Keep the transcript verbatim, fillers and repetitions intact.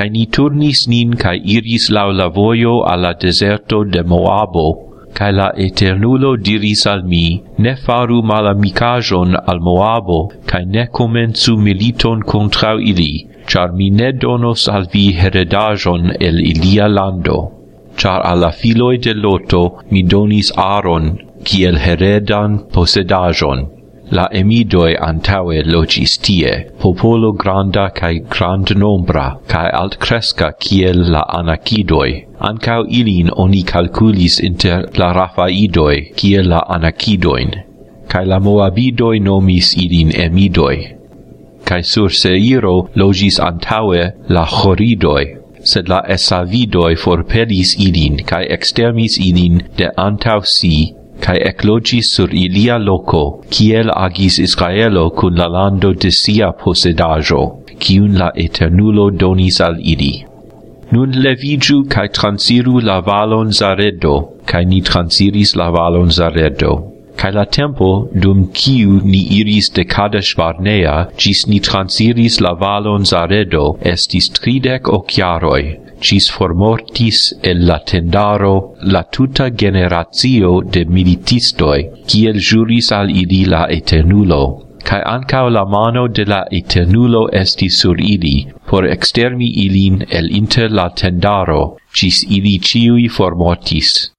Kai ni turnis nin kai iris laŭ la vojo al la deserto de Moabo, kai la Eternulo diris al mi, ne faru malamikaĵon al Moabo, kai ne komencu militon kontraŭ ili, ĉar mi ne donos al vi heredaĵon el ilia lando. Ĉar al la filoj de Loto mi donis Aron kiel heredan posedaĵon. La emidoj antaŭe loĝis tie, popolo granda kaj grandnombra, kaj altkreska kiel la Anakidoj. Ankaŭ ilin oni kalkulis inter la Rafaidoj kiel la Anakidojn, kaj la Moabidoj nomis ilin Emidoj. Kaj sur Seiro loĝis antaŭe la Ĥoridoj, sed la Esavidoj forpelis ilin kaj ekstermis ilin de antaŭ si, kai eclogis sur ilia loco, kiel agis Israelo kun la lando de sia posedaĵo, kiun la Eternulo donis al ili. Nun leviĝu kai transiru la valon Zaredo, kai ni transiris la valon Zaredo. Kai la tempo, dum kiu ni iris de Kadesh Barnea, ĝis ni transiris la valon Zaredo, estis tridek ok jaroj, ĝis formortis el la tendaro la tuta generacio de militistoj, kiel ĵuris al ili la Eternulo. Kai ankaŭ la mano de la Eternulo estis sur ili, por ekstermi ilin el inter la tendaro, ĝis ili ĉiuj formortis.